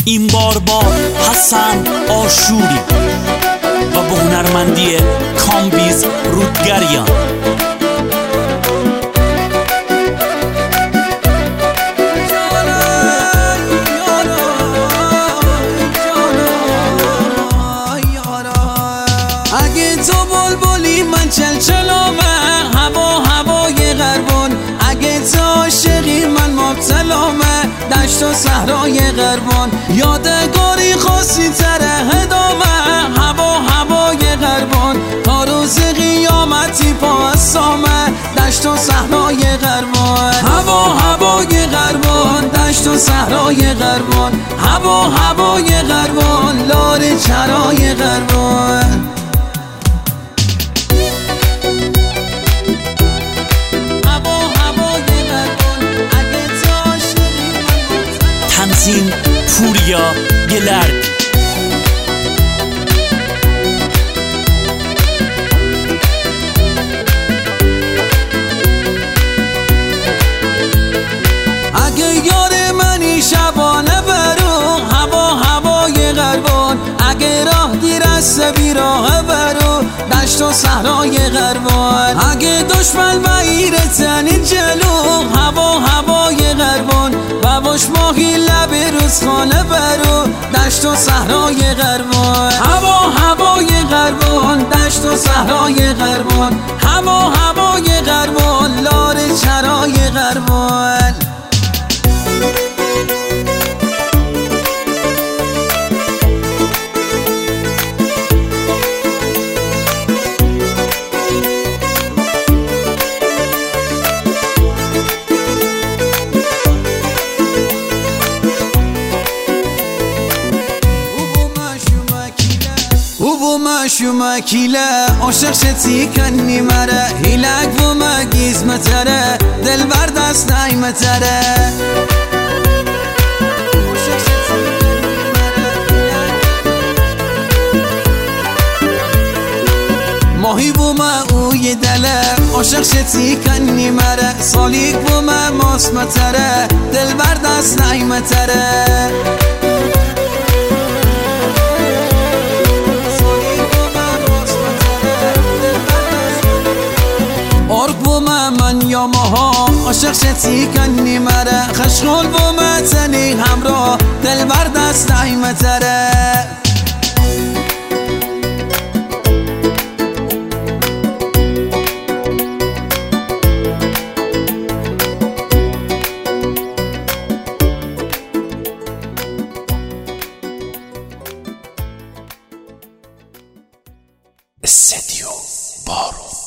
این بار با حسن آشوری و با هنرمندی کامبیز رودگریان. اگه تو بلبلی من چلچلامه، هوا هوای غربان. اگه تو عاشقی من مبتلامه، دشت و صحرای غربان. یادگاری خاصی تره هدامه، هوا هوای غربان. تا روز قیامتی پا اسامه، دشت و صحرای غربان. هوا هوای غربان، دشت و صحرای غربان. هوا هوای غربان، لار چرای غربان. تنظیم پوریا گلرگ. اگه یار منی شبانه برو، هوا هوای غربان. اگه راه دیر است بیراه برو، دشت و صحرای غربان. اگه دشمن بایرتنی جلو، هوا هوای غربان. باباش ماهی لب روزخانه برو، دشت و صحرای غربان. هوا هوای غربان، دشت و صحرای غربان. هوا هوای غربان، لار چرای غربان. و ما شمکیله عاشق شتی کنی مره، هیلک و ما گیزمتره، دل بر دست نایمتره. ماهی و ما اوی دله، عاشق شتی کنی مره، سالیک و ما ماسمتره، دل بر دست نایمتره. من یا ماها عاشق شتی کنی مره، خشخول با متنی همراه، دل بر دست نایمتره. استدیو بارون.